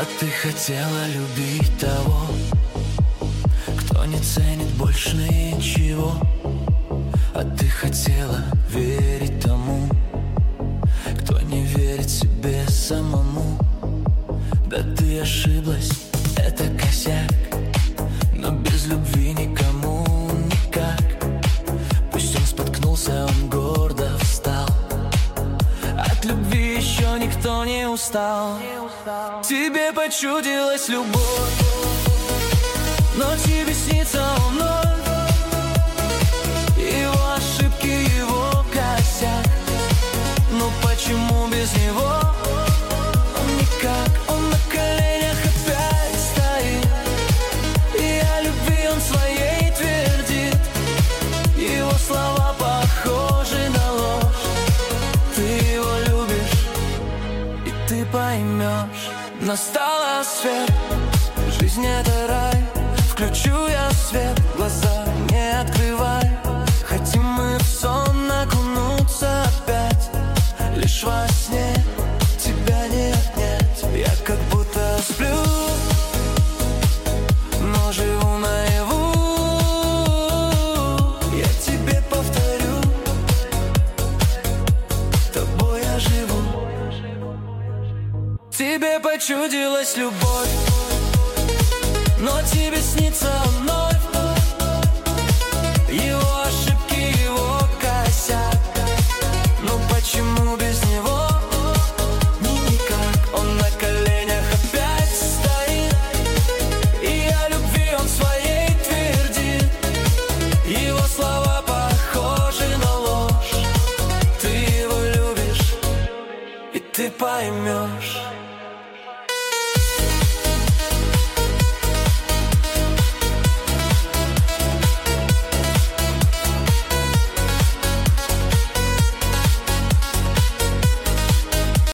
А ты хотела любить того, кто не ценит больше ничего. А ты хотела верить тому, кто не верит себе самому. Да ты ошиблась, это косяк, но без любви никому никак. Пусть он споткнулся, он гордо встал. От любви еще никто не устал. Тебе почудилась любовь, но тебе снится он вновь. Его ошибки, его косяк, но почему без него он никак? Он на коленях опять стоит, и о любви он своей твердит. Его слова похожи на ложь. Ты его любишь, и ты поймешь. Настал рассвет, жизнь это рай. Включу я свет, глаза не открывай. Хотим мы в сон окунуться опять. Лишь во сне тебя нет, нет. Я как будто сплю, но живу наяву. Я тебе повторю, тобой я живу. Тебе почудилась любовь, но тебе снится вновь.